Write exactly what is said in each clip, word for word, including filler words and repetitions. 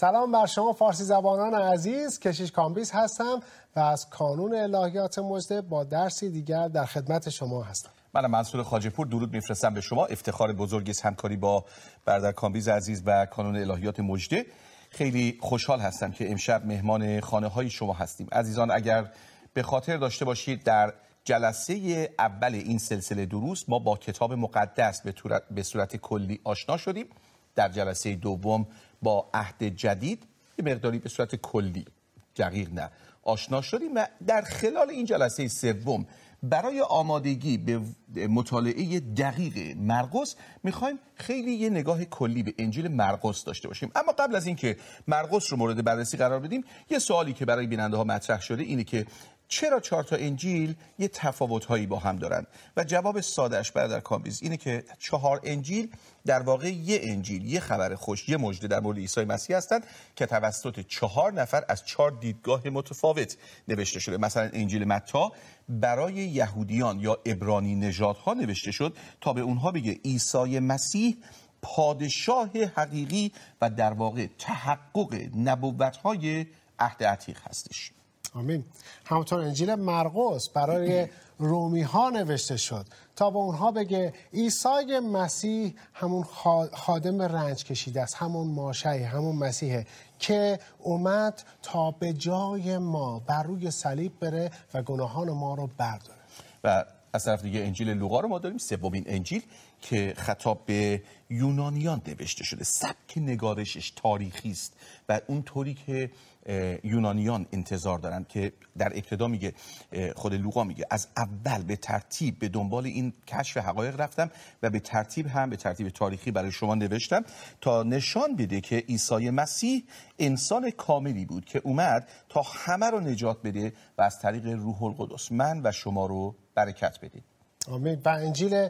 سلام بر شما فارسی زبانان عزیز. کشیش کامبیز هستم و از کانون الهیات مژده با درسی دیگر در خدمت شما هستم. من منصور خواجه‌پور درود میفرستم به شما. افتخار بزرگی است همکاری با برادر کامبیز عزیز و کانون الهیات مژده. خیلی خوشحال هستم که امشب مهمان خانه های شما هستیم. عزیزان اگر به خاطر داشته باشید در جلسه اول این سلسله دروس ما با کتاب مقدس به صورت کلی آشنا شدیم. در جلسه دوم با عهد جدید یه مقداری به صورت کلی دقیق نه آشنا شدیم و در خلال این جلسه سوم برای آمادگی به مطالعه دقیق مرقس میخوایم خیلی یه نگاه کلی به انجیل مرقس داشته باشیم. اما قبل از اینکه مرقس رو مورد بررسی قرار بدیم یه سوالی که برای بیننده ها مطرح شده اینه که چرا چهار تا انجیل یه تفاوت‌هایی با هم دارن؟ و جواب ساده‌اش برادر کامبیز اینه که چهار انجیل در واقع یه انجیل، یه خبر خوش، یه مژده در مورد عیسی مسیح هستند که توسط چهار نفر از چهار دیدگاه متفاوت نوشته شده. مثلا انجیل متی برای یهودیان یا عبرانی نژادها نوشته شد تا به اونها بگه عیسی مسیح پادشاه حقیقی و در واقع تحقق نبوت‌های عهد عتیق هستش. آمین. همونطور انجیل مرقس برای رومی ها نوشته شد تا به اونها بگه عیسی مسیح همون خادم رنج کشیده است، همون ماشی، همون مسیحه که اومد تا به جای ما بر روی صلیب بره و گناهان ما رو برداره. و از طرف دیگه انجیل لوقا رو ما داریم، سومین انجیل که خطاب به یونانیان نوشته شده. سبک نگارشش تاریخی است و اون طوری که یونانیان انتظار دارن که در ابتدا میگه، خود لوقا میگه از اول به ترتیب به دنبال این کشف حقایق رفتم و به ترتیب هم به ترتیب تاریخی برای شما نوشتم تا نشان بده که عیسی مسیح انسان کاملی بود که اومد تا همه رو نجات بده و از طریق روح القدس من و شما رو برکت بده. آمین. و انجیل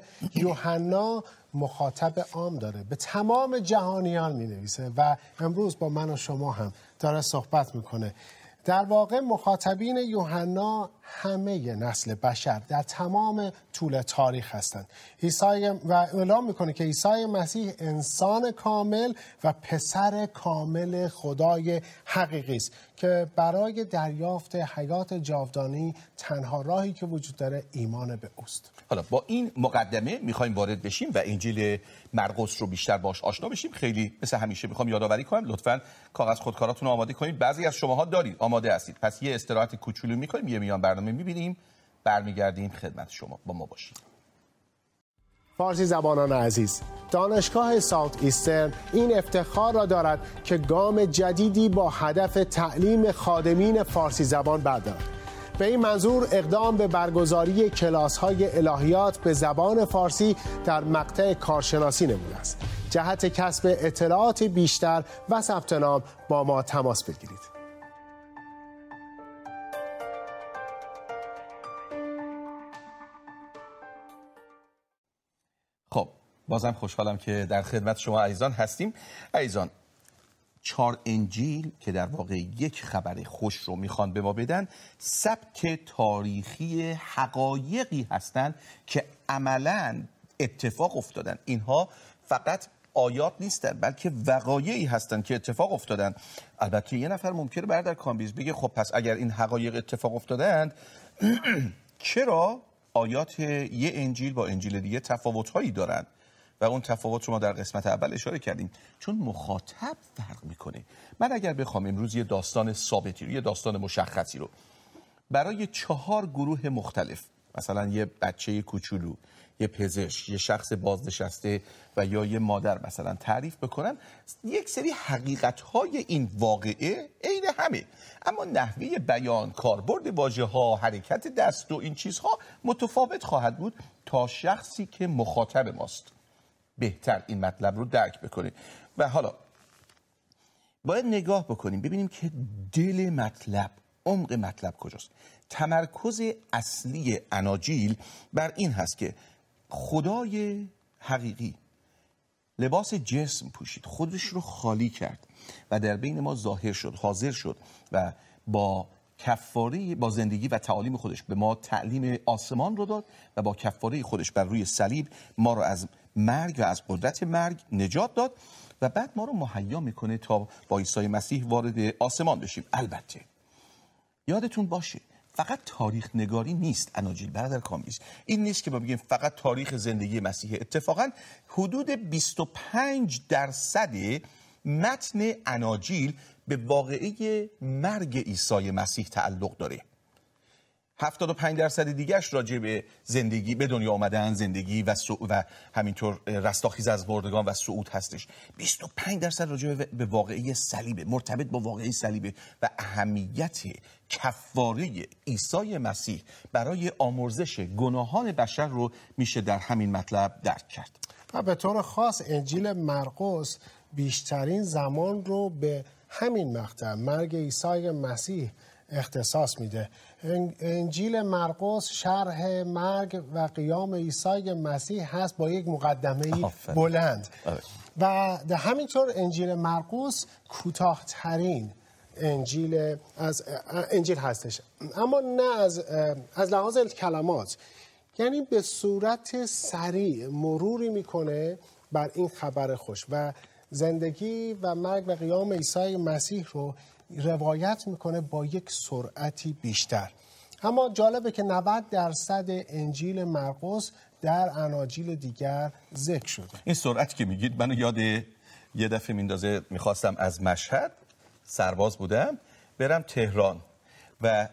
یوحنا مخاطب عام داره، به تمام جهانیان می نویسه و امروز با من و شما هم داره صحبت میکنه. در واقع مخاطبین یوحنا همه نسل بشر در تمام طول تاریخ هستند. عیسی و اعلام میکنه که عیسی مسیح انسان کامل و پسر کامل خدای حقیقی است که برای دریافت حیات جاودانی تنها راهی که وجود داره ایمان به اوست. حالا با این مقدمه میخوایم وارد بشیم و انجیل مرقس رو بیشتر باش آشنا بشیم. خیلی مثل همیشه میخوام یادآوری کنم لطفاً کاغذ خودکاراتون رو آماده کنید. بعضی از شماها دارید، آماده هستید، پس یه استراحت کوچولو میکنیم، یه میان برنامه میبینیم، برمیگردیم خدمت شما. با ما باشید. فارسی زبانان عزیز، دانشگاه ساوت ایسترن این افتخار را دارد که گام جدیدی با هدف تعلیم خادمین فارسی زبان بردارد. به این منظور اقدام به برگزاری کلاس‌های الهیات به زبان فارسی در مقطع کارشناسی نموده است. جهت کسب اطلاعات بیشتر و ثبت نام با ما تماس بگیرید. خب بازم خوشحالم که در خدمت شما عزیزان هستیم. عزیزان، چهار انجیل که در واقع یک خبر خوش رو میخوان به ما بدن سبک تاریخی حقایقی هستند که عملاً اتفاق افتادن. اینها فقط آیات نیستن بلکه وقایعی هستن که اتفاق افتادن. البته یه نفر ممکنه برادر کامبیز بگه خب پس اگر این حقایق اتفاق افتادند چرا آیات یه انجیل با انجیل دیگه تفاوت‌هایی دارن؟ و اون تفاوت رو ما در قسمت اول اشاره کردیم، چون مخاطب فرق میکنه. من اگر بخوام امروز یه داستان ثابتی رو، یه داستان مشخصی رو برای چهار گروه مختلف، مثلا یه بچه کوچولو، یه پزشک، یه شخص بازنشسته و یا یه مادر مثلا تعریف بکنم، یک سری حقیقت‌های این واقعه عین همه، اما نحوه بیان، کاربرد واژه‌ها، حرکت دست و این چیزها متفاوت خواهد بود تا شخصی که مخاطب ماست بهتر این مطلب رو درک بکنه. و حالا باید نگاه بکنیم ببینیم که دل مطلب، عمق مطلب کجاست. تمرکز اصلی اناجیل بر این هست که خدای حقیقی لباس جسم پوشید، خودش رو خالی کرد و در بین ما ظاهر شد، حاضر شد و با کفاره، با زندگی و تعالیم خودش به ما تعلیم آسمان رو داد و با کفاره خودش بر روی صلیب ما رو از مرگ و از قدرت مرگ نجات داد و بعد ما رو مهیا میکنه تا با عیسی مسیح وارد آسمان بشیم. البته یادتون باشه فقط تاریخ نگاری نیست اناجیل برادر کامبیز. این نیست که ما بگیم فقط تاریخ زندگی مسیح. اتفاقا حدود بیست و پنج درصد متن اناجیل به واقعه مرگ عیسی مسیح تعلق داره. هفتاد و پنج درصد دیگهش راجع به زندگی، به دنیا آمدن، زندگی و و همینطور رستاخیز از مردگان و صعود هستش. بیست و پنج درصد راجع به واقعه صلیب، مرتبط با واقعه صلیب و اهمیت کفاره عیسی مسیح برای آمرزش گناهان بشر رو میشه در همین مطلب درک کرد. و به طور خاص انجیل مرقس بیشترین زمان رو به همین مقطع مرگ عیسی مسیح اختصاص میده. انجیل مرقس شرح مرگ و قیام عیسی مسیح هست با یک مقدمه بلند و در همینطور انجیل مرقس کوتاه‌ترین انجیل از انجیل هستش، اما نه از از لحاظ کلمات، یعنی به صورت سریع مروری میکنه بر این خبر خوش و زندگی و مرگ و قیام عیسی مسیح رو روایت میکنه با یک سرعتی بیشتر. اما جالبه که نود درصد انجیل مرقس در اناجیل دیگر ذکر شده. این سرعت که میگید منو یاد یه دفعه میندازه. میخواستم از مشهد سرباز بودم برم تهران و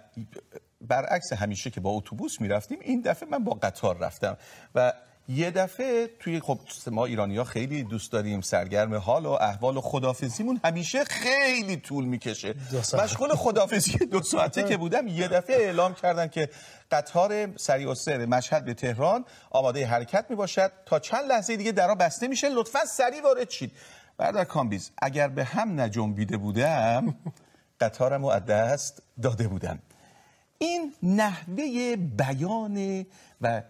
برعکس همیشه که با اتوبوس میرفتیم، این دفعه من با قطار رفتم و یه دفعه توی خب ما ایرانی‌ها خیلی دوست داریم سرگرم حال و احوال و خدافزیمون همیشه خیلی طول میکشه. مشغول خدافزی دو ساعته که بودم یه دفعه اعلام کردن که قطار سریع السیر مشهد به تهران آماده حرکت میباشد، تا چند لحظه دیگه درا بسته میشه، لطفاً سریع وارد شید. برادر کامبیز اگر به هم نجنبیده بودم قطارمو از دست داده بودم. این نحوه بیان و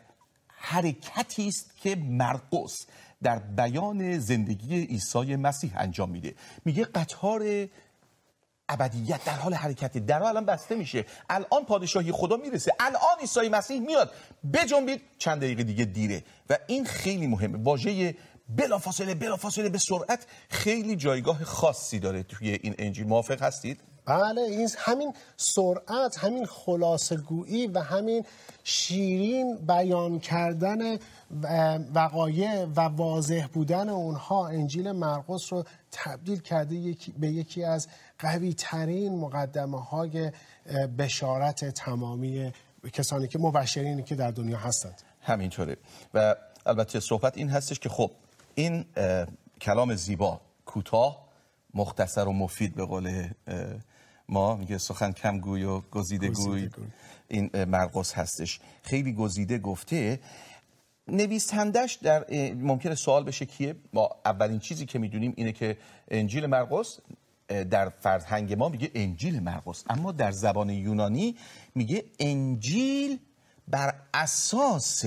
حرکتی است که مرقس در بیان زندگی عیسی مسیح انجام میده. میگه قطار ابدیت در حال حرکت، درها الان بسته میشه، الان پادشاهی خدا میرسه، الان عیسی مسیح میاد، بجنبید، چند دقیقه دیگه دیره. و این خیلی مهمه. واژه بلافاصله بلافاصله به سرعت خیلی جایگاه خاصی داره توی این انجیل. موافق هستید؟ بله، این همین سرعت، همین خلاصه‌گویی و همین شیرین بیان کردن وقایع و واضح بودن اونها انجیل مرقس رو تبدیل کرده یکی به یکی از قوی ترین مقدمه های بشارت تمامی کسانی که مبشرینی که در دنیا هستند. همینطوره. و البته صحبت این هستش که خب این کلام زیبا، کوتاه، مختصر و مفید، به قول ما میگه سخن کم گوی و گزیده گوی، این مرقس هستش. خیلی گزیده گفته. نویسندش در ممکنه سوال بشه کیه؟ ما اولین چیزی که میدونیم اینه که انجیل مرقس در فرهنگ ما میگه انجیل مرقس، اما در زبان یونانی میگه انجیل بر اساس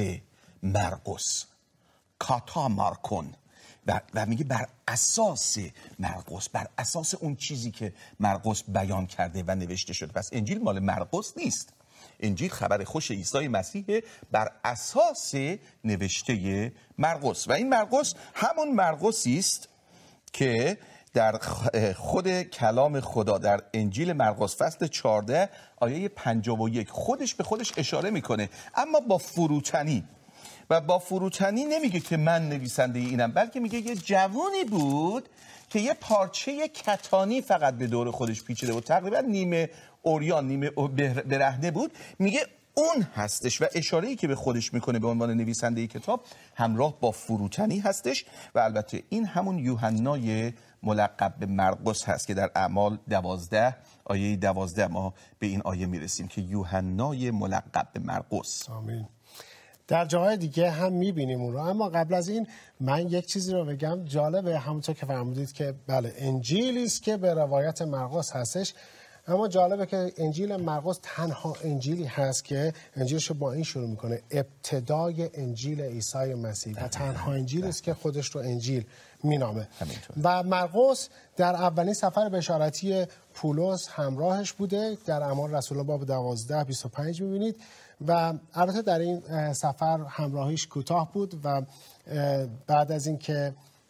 مرقس، کاتا مارکون، و, و میگه بر اساس مرقس، بر اساس اون چیزی که مرقس بیان کرده و نوشته شده. پس انجیل مال مرقس نیست. انجیل خبر خوش عیسی مسیح بر اساس نوشته مرقس. و این مرقس همون مرقسی است که در خود کلام خدا در انجیل مرقس فصل چهارده آیه پنجاه و یک خودش به خودش اشاره میکنه، اما با فروتنی. و با فروتنی نمیگه که من نویسنده اینم، بلکه میگه یه جوانی بود که یه پارچه کتانی فقط به دور خودش پیچیده بود، تقریبا نیمه اوریان نیمه برهنه بود. میگه اون هستش و اشاره‌ای که به خودش میکنه به عنوان نویسنده کتاب همراه با فروتنی هستش. و البته این همون یوحنای ملقب به مرقس هست که در اعمال دوازده آیه دوازده ما به این آیه میرسیم که یوحنای ملقب به مرقس. آمین. در جاهای دیگه هم میبینیم اون رو، اما قبل از این من یک چیزی رو بگم. جالبه همونطور که فرمودید که بله انجیلی است که به روایت مرقس هستش، اما جالبه که انجیل مرقس تنها انجیلی هست که انجیلش با این شروع میکنه: ابتدای انجیل عیسی مسیح، و تنها انجیلی است که خودش رو انجیل مینامه. و مرقس در اولین سفر بشارتی پولس همراهش بوده. در اعمال رسولان باب دوازده بیست و پنج میبینید. و البته در این سفر همراهیش کوتاه بود و بعد از اینکه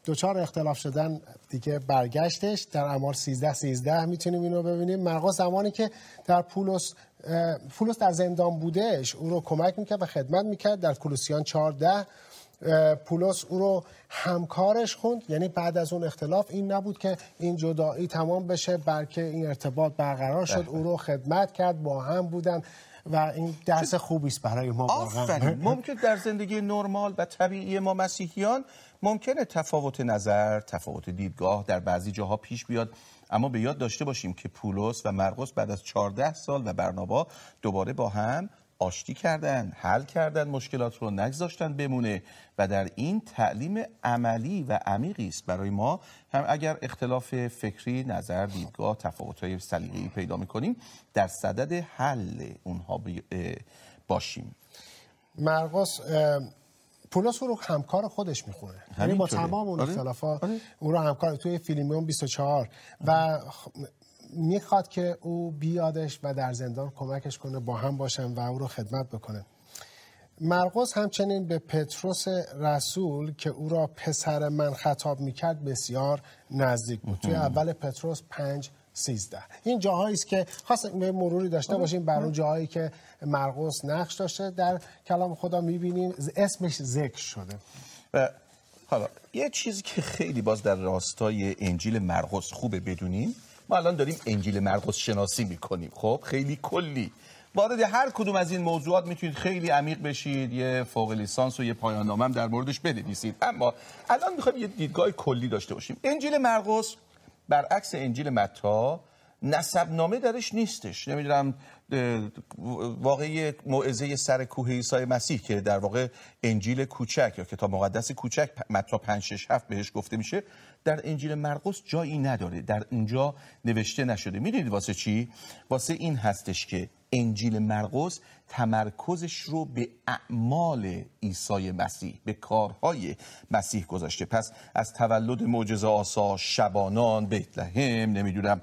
دوچار اختلاف شدن دیگه برگشتش در اعمال سیزده سیزده میتونیم اینو ببینیم. مرقس زمانی که در پولس پولس در زندان بودش او رو کمک میکرد و خدمت میکرد. در کولوسیان چهارده پولس او رو همکارش خوند، یعنی بعد از اون اختلاف این نبود که این جدایی تمام بشه بلکه این ارتباط برقرار شد، او رو خدمت کرد، با هم بودن و این درس خوبی است برای ما واقعا. ممکن در زندگی نرمال و طبیعی ما مسیحیان ممکنه تفاوت نظر، تفاوت دیدگاه در بعضی جاها پیش بیاد، اما به یاد داشته باشیم که پولس و مرقس بعد از چهارده سال و برنابا دوباره با هم آشتی کردن، حل کردن مشکلات رو، نگذاشتن بمونه و در این تعلیم عملی و عمیقی است برای ما. هم اگر اختلاف فکری، نظر، دیدگاه، تفاوت‌های سلیقه‌ای پیدا می‌کنیم در صدد حل اونها باشیم. مرقس پولس رو همکار خودش میخونه، یعنی با تمام اون اختلافات او رو همکار توی فیلیمیون بیست و چهار و میخواد که او بیادش و در زندان کمکش کنه، با هم باشن و او رو خدمت بکنه. مرقس همچنین به پتروس رسول که او را پسر من خطاب میکرد بسیار نزدیک بود. توی اول پتروس پنج سیزده این جاهایی است که خواستم به مروری داشته باشیم بر اون جاهایی که مرقس نقش داشته در کلام خدا میبینیم اسمش ذکر شده. و حالا یه چیزی که خیلی باز در راستای انجیل مرقس خوبه بدونیم، ما الان داریم انجیل مرقس شناسی میکنیم، خب خیلی کلی وارد هر کدوم از این موضوعات میتونید خیلی عمیق بشید، یه فوق لیسانس و یه پایان نامه هم در موردش بنویسید، اما الان میخوایم یه دیدگاه کلی داشته باشیم. انجیل مرقس برعکس انجیل متی نسب نامه درش نیستش. نمیدونم واقعی موعظه سر کوه عیسی مسیح که در واقع انجیل کوچک یا کتاب مقدس کوچک متی پنج شش هفت بهش گفته میشه، در انجیل مرقس جایی نداره، در اونجا نوشته نشده. میدونید واسه چی؟ واسه این هستش که انجیل مرقس تمرکزش رو به اعمال عیسی مسیح، به کارهای مسیح گذاشته. پس از تولد معجزه آسا، شبانان، بیت لحم، نمیدونم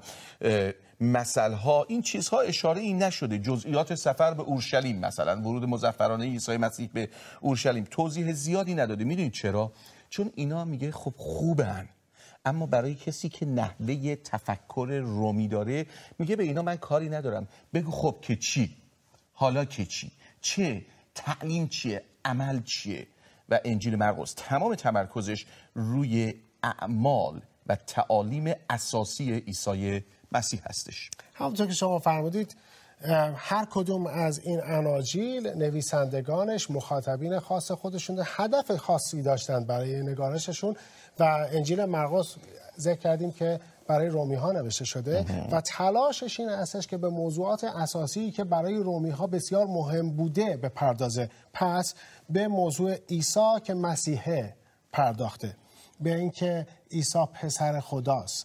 مثلها، این چیزها اشاره این نشده. جزئیات سفر به اورشلیم، مثلا ورود مظفرانه عیسی مسیح به اورشلیم توضیح زیادی نداده. میدونید چرا؟ چون اینا میگه خب خوبن، اما برای کسی که نحوه تفکر رومی داره میگه به اینا من کاری ندارم، بگو خب که چی؟ حالا که چی؟ چه؟ تعلیم چیه؟ عمل چیه؟ و انجیل مرقس تمام تمرکزش روی اعمال و تعالیم اساسی عیسی مسیح هستش. همونطور که شما فرمودید هر کدوم از این اناجیل نویسندگانش مخاطبین خاص خودشون هدف خاصی داشتن برای نگارششون و انجیل مرقس ذکر کردیم که برای رومی ها نوشته شده و تلاشش این هستش که به موضوعات اساسی که برای رومی ها بسیار مهم بوده بپردازه. پس به موضوع عیسی که مسیحه پرداخته، به اینکه عیسی پسر خداست،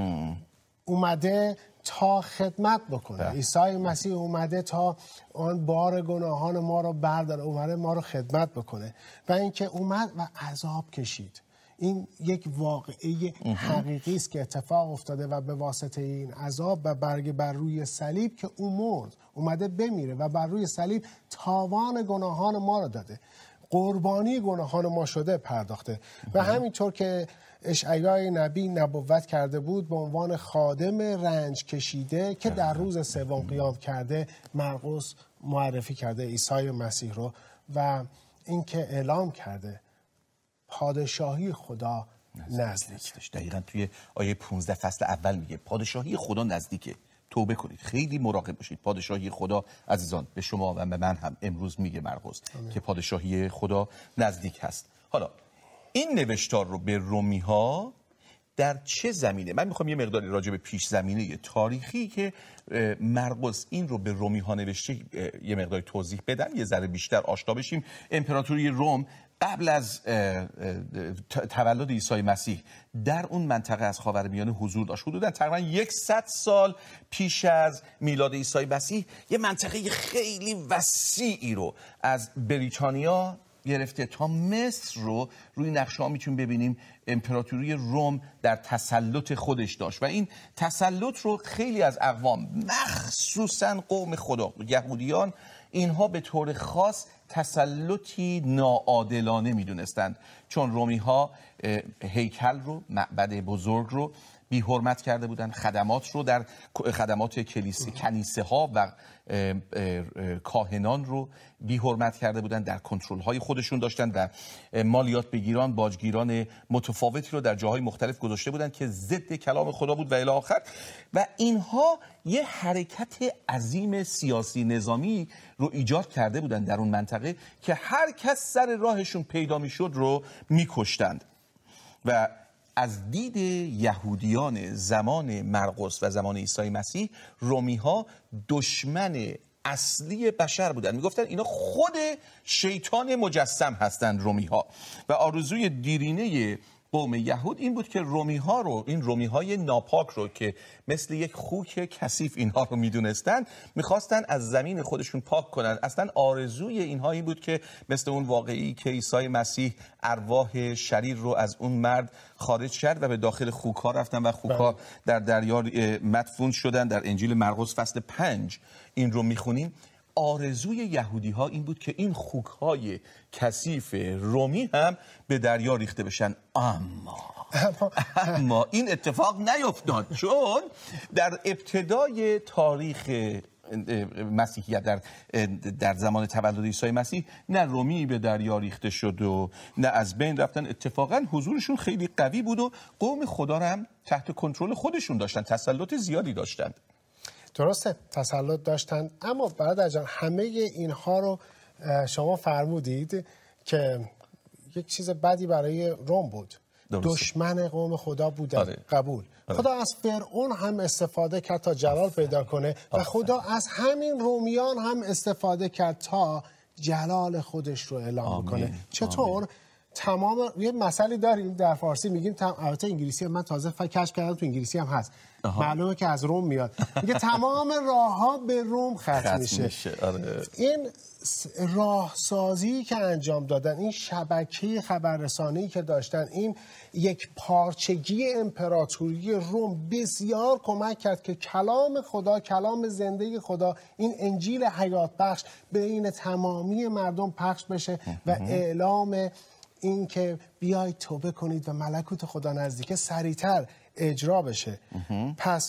اومده تا خدمت بکنه. عیسی مسیح اومده تا آن بار گناهان ما رو برداره، اومده ما رو خدمت بکنه و اینکه اومد و عذاب کشید. این یک واقعه حقیقی است که اتفاق افتاده و به واسطه این عذاب و برگ بر روی صلیب که او مرد، اومده بمیره و بر روی صلیب تاوان گناهان ما رو داده، قربانی گناهان ما شده پرداخته. و همینطور که اشعیای نبی نبوت کرده بود به عنوان خادم رنج کشیده که در روز سوم قیام کرده، مرقس معرفی کرده عیسی مسیح رو و اینکه اعلام کرده پادشاهی خدا نزدیک. دقیقاً توی آیه پانزده فصل اول میگه پادشاهی خدا نزدیکه، توبه کنید، خیلی مراقب باشید. پادشاهی خدا عزیزان به شما و به من هم امروز میگه مرقس که پادشاهی خدا نزدیک هست. حالا این نوشتار رو به رومی ها در چه زمینه؟ من میخوام یه مقداری راجع به پیش زمینه تاریخی که مرقس این رو به رومی ها نوشته یه مقداری توضیح بدم، یه ذره بیشتر آشنا بشیم. امپراتوری روم قبل از تولد عیسی مسیح در اون منطقه از خاورمیانه حضور داشت. حدوداً تقریباً صد سال پیش از میلاد عیسی مسیح یه منطقه خیلی وسیعی رو از بریتانیا، گرفته تا مصر رو روی نقشه ها میتونیم ببینیم امپراتوری روم در تسلط خودش داشت و این تسلط رو خیلی از اقوام مخصوصا قوم خدا یهودیان اینها به طور خاص تسلطی ناعادلانه میدونستند، چون رومی ها هیکل رو، معبد بزرگ رو بی حرمت کرده بودند، خدمات رو در خدمات کلیسه کنیسه ها و کاهنان رو بی حرمت کرده بودند، در کنترل های خودشون داشتند و مالیات بگیران، باجگیران متفاوتی رو در جاهای مختلف گذاشته بودند که ضد کلام خدا بود و الی آخر. و اینها یه حرکت عظیم سیاسی نظامی رو ایجاد کرده بودند در اون منطقه که هر کس سر راهشون پیدا میشد رو میکشتند. و از دید یهودیان زمان مرقس و زمان عیسی مسیح، رومی ها دشمن اصلی بشر بودند. میگفتن اینا خود شیطان مجسم هستند رومی ها. و آرزوی دیرینه قوم یهود این بود که رومی ها رو، این رومی های ناپاک رو که مثل یک خوک کثیف اینها رو میدونستن، میخواستن از زمین خودشون پاک کنن. اصلا آرزوی اینها این بود که مثل اون واقعی که عیسی مسیح ارواح شریر رو از اون مرد خارج کرد و به داخل خوک ها رفتن و خوک ها در دریا مدفون شدن. در انجیل مرقس فصل پنج این رو میخونیم. آرزوی یهودی ها این بود که این خوک های کثیف رومی هم به دریا ریخته بشن، اما اما این اتفاق نیفتاد، چون در ابتدای تاریخ مسیحیت در در زمان تولد عیسی مسیح نه رومی به دریا ریخته شد و نه از بین رفتن. اتفاقا حضورشون خیلی قوی بود و قوم خدا رو هم تحت کنترل خودشون داشتن، تسلط زیادی داشتند. درسته، تسلط داشتن. اما برادر جان همه اینها رو شما فرمودید که یک چیز بدی برای روم بود. درسته. دشمن قوم خدا بودن. آره. قبول. آره. خدا از فرعون هم استفاده کرد تا جلال پیدا کنه و خدا از همین رومیان هم استفاده کرد تا جلال خودش رو اعلام کنه. چطور؟ آمین. تمام یه مسئله داریم در فارسی میگیم تم... البته انگلیسی هم من تازه کشف کردم تو انگلیسی هم هست. آها. معلومه که از روم میاد. میگه تمام راه‌ها به روم ختم میشه. میشه. آره. این راهسازی که انجام دادن، این شبکه خبررسانی که داشتن، این یک پارچگی امپراتوری روم بسیار کمک کرد که کلام خدا، کلام زنده خدا، این انجیل حیات بخش بین تمامی مردم پخش بشه و اعلام این که بیایید توبه کنید و ملکوت خدا نزدیکه سریعتر اجرا بشه. پس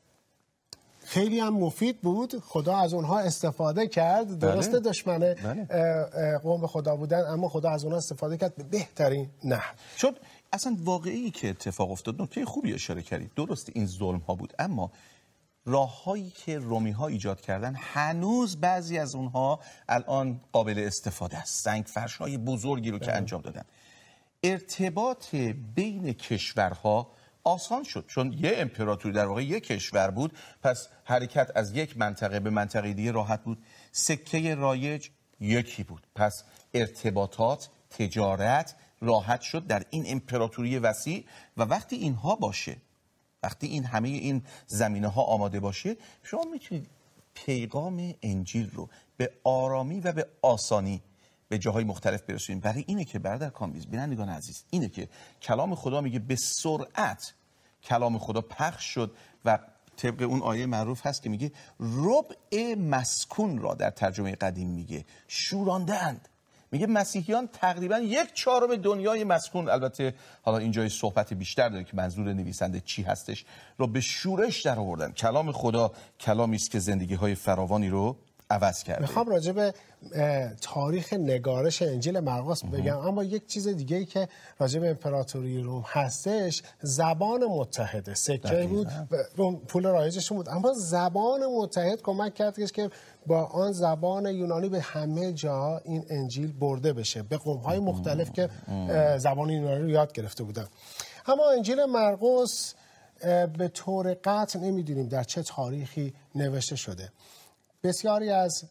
خیلی هم مفید بود. خدا از اونها استفاده کرد. درسته بله. دشمن بله. قوم خدا بودن، اما خدا از اونها استفاده کرد به بهترین نحو. چون اصلا واقعی که اتفاق افتاد، نکته خوبی اشاره کردید. درسته این ظلم ها بود، اما راههایی که رومی ها ایجاد کردن هنوز بعضی از اونها الان قابل استفاده است. سنگ فرش های بزرگی رو که انجام دادن. ارتباط بین کشورها آسان شد، چون یه امپراتوری در واقع یک کشور بود، پس حرکت از یک منطقه به منطقه دیگه راحت بود. سکه رایج یکی بود، پس ارتباطات، تجارت راحت شد در این امپراتوری وسیع. و وقتی اینها باشه، وقتی این همه این زمینه ها آماده باشه، شما میتونید پیغام انجیل رو به آرامی و به آسانی به جاهای مختلف برسونید. برای اینه که برادر کامبیز، بینندگان عزیز، اینه که کلام خدا میگه به سرعت کلام خدا پخش شد و طبق اون آیه معروف هست که میگه ربع مسکون را در ترجمه قدیم میگه شوراندند. میگه مسیحیان تقریبا یک چهارم دنیای مسکون، البته حالا اینجای صحبت بیشتر داره که منظور نویسنده چی هستش، رو به شورش در آوردن. کلام خدا کلامی است که زندگی های فراوانی رو عوض کرده. میخوام راجع به تاریخ نگارش انجیل مرقس بگم، اما یک چیز دیگه ای که راجع به امپراتوری روم هستش، زبان متحده. سکه بود، پول رایجشون بود، اما زبان متحد کمک کرد که با آن زبان یونانی به همه جا این انجیل برده بشه، به قوم‌های مختلف که زبان یونانی رو یاد گرفته بودن. اما انجیل مرقس به طور قطع نمیدونیم در چه تاریخی نوشته شده. بسیاری از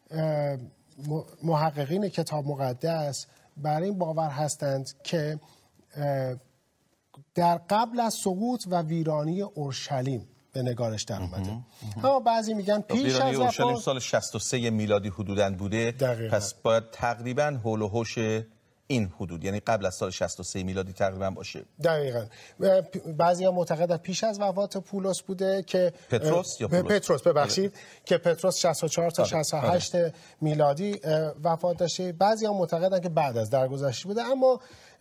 محققین کتاب مقدس برای این باور هستند که در قبل از سقوط و ویرانی اورشلیم به نگارش در اومده. اما بعضی میگن پیش از وفات سال شصت و سه میلادی حدوداً بوده. دقیقا. پس باید تقریباً حول و حوش این حدود، یعنی قبل از سال شصت و سه میلادی تقریبا باشه. دقیقاً. بعضیا معتقدن پیش از وفات پولس بوده که پتروس یا پولس؟ پتروس ببخشید که پتروس شصت و چهار تا شصت و هشت میلادی وفات داشته. بعضیا معتقدن که بعد از درگذشته بوده، اما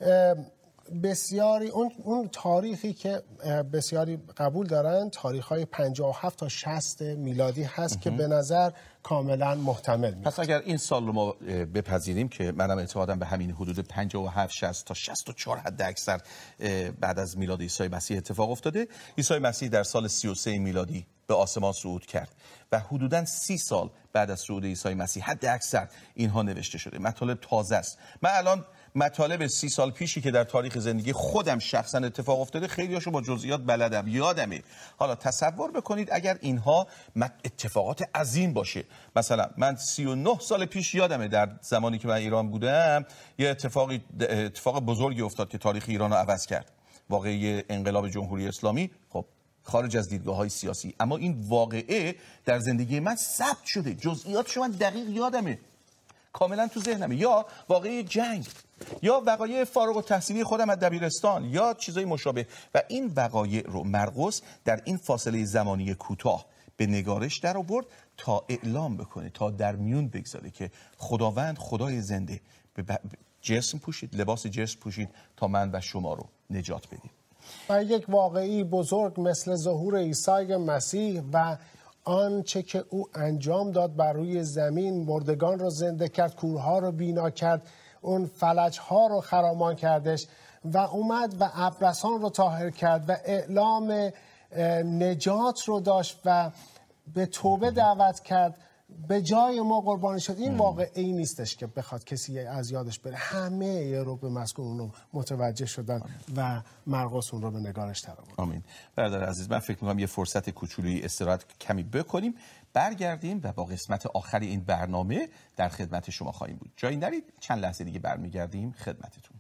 بسیاری اون اون تاریخی که بسیاری قبول دارن تاریخ‌های پنجاه و هفت تا شصت میلادی هست که به نظر کاملا محتمل میاد. پس اگر این سال رو ما بپذیریم که منم اعتقادم به همین حدود پنجاه و هفت شصت تا شصت و چهار حد اکثر بعد از میلاد عیسی مسیح اتفاق افتاده. عیسی مسیح در سال سی و سه میلادی به آسمان صعود کرد و حدوداً سی سال بعد از صعود عیسی مسیح حد اکثر اینها نوشته شده. مطالب تازه است. من الان مطالب سی سال پیشی که در تاریخ زندگی خودم شخصا اتفاق افتاده خیلی هاشو با جزئیات بلدم، یادمه. حالا تصور بکنید اگر اینها اتفاقات عظیم باشه. مثلا من سی و نه سال پیش یادمه در زمانی که من ایران بودم یه اتفاقی اتفاق بزرگی افتاد که تاریخ ایران رو عوض کرد. واقعه انقلاب جمهوری اسلامی. خب خارج از دیدگاه‌های سیاسی، اما این واقعه در زندگی من ثبت شده، جزئیاتش من دقیق یادمه، کاملا تو ذهنمه. یا واقعه جنگ، یا وقایع فارغ التحصیلی خودم از دبیرستان، یا چیزای مشابه. و این وقایع رو مرقس در این فاصله زمانی کوتاه به نگارش در آورد تا اعلام بکنه، تا در میون بگذاره که خداوند خدای زنده به جسم پوشید، لباس جسم پوشید تا من و شما رو نجات بدیم. و یک واقعی بزرگ مثل ظهور عیسی مسیح و آنچه که او انجام داد بر روی زمین، مردگان رو زنده کرد، کورها رو بینا کرد، اون فلج‌ها رو خرامان کردش و اومد و ابرصان رو طاهر کرد و اعلام نجات رو داشت و به توبه دعوت کرد، به جای ما قربانی شد. این واقعه ای نیستش که بخواد کسی از یادش بره. همه یه رو به مسکون اون رو متوجه شدن و مرقس اون رو به نگارش در آورد. آمین. برادر عزیز، من فکر می‌کنم یه فرصت کوچولویی استراحت کمی بکنیم، برگردیم و با قسمت آخری این برنامه در خدمت شما خواهیم بود. جایی نرید، چند لحظه دیگه برمیگردیم خدمتتون.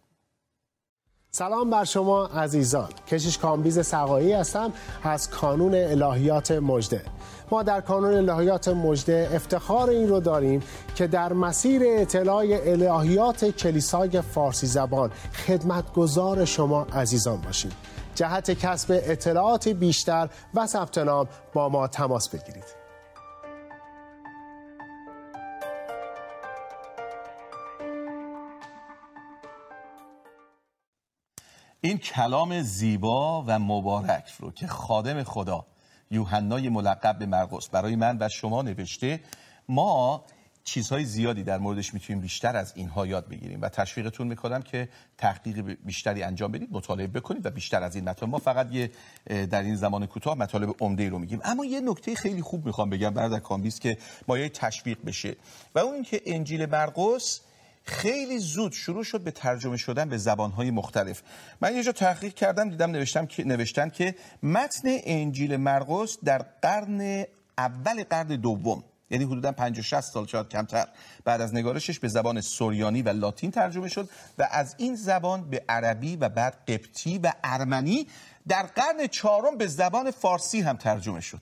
سلام بر شما عزیزان. کشیش کامبیز سقایی هستم از کانون الهیات مژده. ما در کانون الهیات مژده افتخار این رو داریم که در مسیر اطلاع الهیات کلیسای فارسی زبان خدمتگزار شما عزیزان باشیم. جهت کسب اطلاعات بیشتر و ثبت نام با ما تماس بگیرید. این کلام زیبا و مبارک رو که خادم خدا یوحنای ملقب به مرقس برای من و شما نوشته، ما چیزهای زیادی در موردش میتونیم بیشتر از اینها یاد بگیریم و تشویقتون میکنم که تحقیق بیشتری انجام بدید، مطالعه بکنید و بیشتر از این مطالب. ما فقط یه در این زمان کوتاه مطالب عمده رو میگیم، اما یه نکته خیلی خوب میخوام بگم برادر کامبیز که مایه تشویق بشه و اون این که انجیل مرقس خیلی زود شروع شد به ترجمه شدن به زبانهای مختلف. من یه جا تحقیق کردم، دیدم نوشتم که نوشتن که متن انجیل مرقس در قرن اول قرن دوم، یعنی حدوداً پنجاه شصت سال شاید کمتر بعد از نگارشش، به زبان سوریانی و لاتین ترجمه شد و از این زبان به عربی و بعد قبطی و ارمنی در قرن چهارم به زبان فارسی هم ترجمه شد.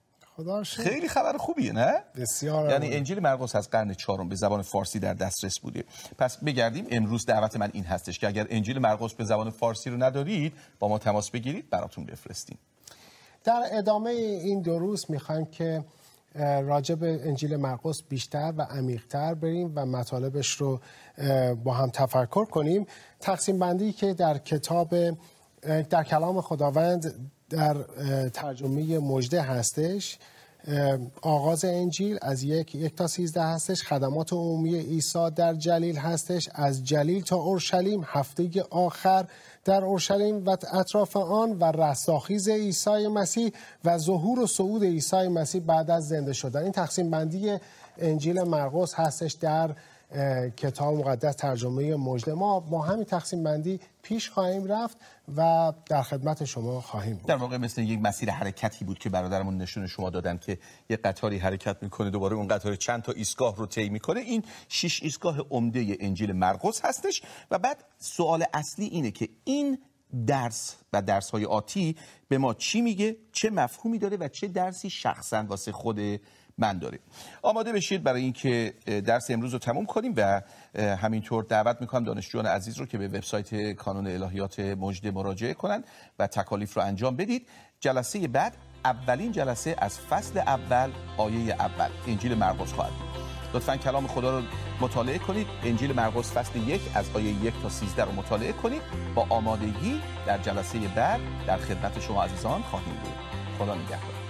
خیلی خبر خوبیه نه؟ بسیار. یعنی انجیل مرقس از قرن چهارم به زبان فارسی در دسترس بوده. پس بگردیم. امروز دعوت من این هستش که اگر انجیل مرقس به زبان فارسی رو ندارید با ما تماس بگیرید، براتون بفرستیم. در ادامه این دروس میخوایم که راجع به انجیل مرقس بیشتر و عمیق‌تر بریم و مطالبش رو با هم تفکر کنیم. تقسیم بندی که در کتاب در کلام خداوند در ترجمه مژده هستش، آغاز انجیل از یک یک تا سیزده هستش، خدمات عمومی عیسی در جلیل هستش، از جلیل تا اورشلیم، هفته آخر در اورشلیم و اطراف آن و رستاخیز عیسی مسیح و ظهور و صعود عیسی مسیح بعد از زنده شدن. این تقسیم بندی انجیل مرقس هستش در کتاب مقدس ترجمه مژده. ما با همین تقسیم بندی پیش خواهیم رفت و در خدمت شما خواهیم بود. در واقع مثل یک مسیر حرکتی بود که برادرمون نشون شما دادن که یک قطاری حرکت میکنه، دوباره اون قطار چند تا ایستگاه رو طی میکنه. این شش ایستگاه عمده انجیل مرقس هستش و بعد سوال اصلی اینه که این درس و درس‌های آتی به ما چی میگه، چه مفهومی داره و چه درسی شخصاً واسه خود من داره. آماده بشید برای اینکه درس امروز رو تموم کنیم و همینطور دعوت میکنم دانشجویان عزیز رو که به وبسایت کانون الهیات مژده مراجعه کنن و تکالیف رو انجام بدید. جلسه بعد اولین جلسه از فصل اول آیه اول انجیل مرقس خواهد بود. لطفاً کلام خدا رو مطالعه کنید. انجیل مرقس فصل یک از آیه یک تا سیزده رو مطالعه کنید. با آمادگی در جلسه بعد در خدمت شما عزیزان خواهیم بود. خدا نگهدار.